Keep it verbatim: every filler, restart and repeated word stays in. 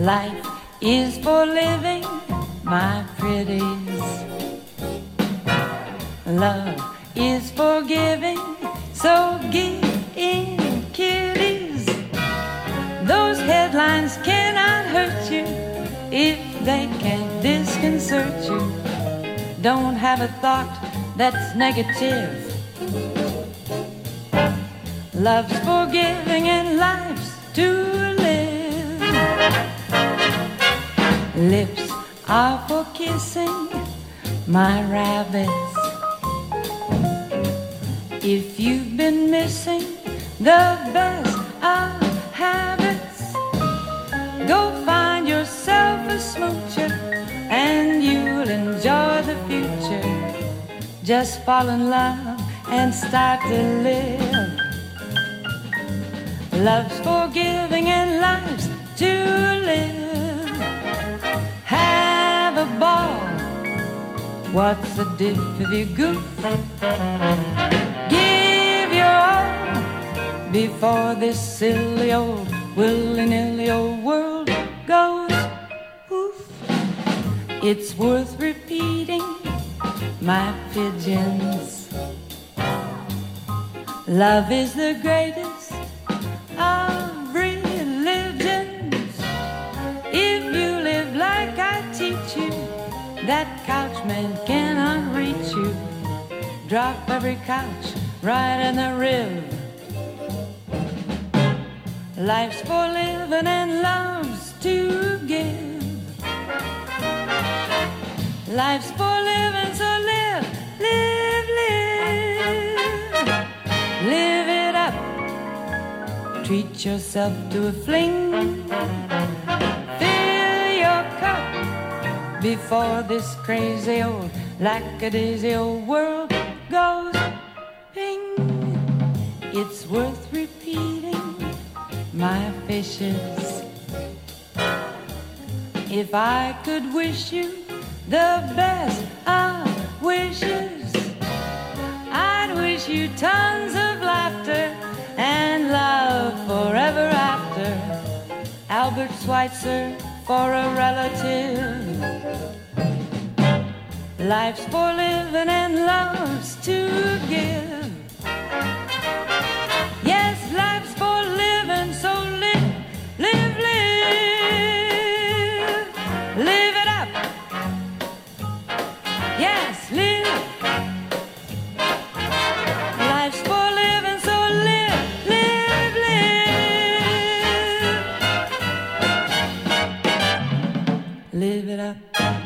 Life is for living, my pretties. Love is for giving, so give in, kiddies. Those headlines cannot hurt you if they can't disconcert you. Don't have a thought that's negative. Love's for giving and life's to live. Lips are for kissing, my rabbits. If you've been missing the best of habits, go find yourself a smoocher and you'll enjoy the future. Just fall in love and start to live. Love's for giving and life's to live. Have a ball. What's the diff if you goof? Give your all before this silly old willy-nilly old world goes poof. It's worth repeating, my pigeons. Love is the greatest of religions. If you live like I teach you, that couchman cannot reach you. Drop every couch right in the rib. Life's for living and love's to give. Life's for living, so live, live, live. Live it up. Treat yourself to a fling. Fill your cup before this crazy old lackadaisy old world goes ping. It's worth repeating, my fishes. If I could wish you the best of wishes, I'd wish you tons of laughter and love forever after. Albert Schweitzer for a relative. Life's for living and love's to give. Yes, life's for living, so live, live, live. Live it up. Yes, live. Life's for living, so live, live, live. Live it up.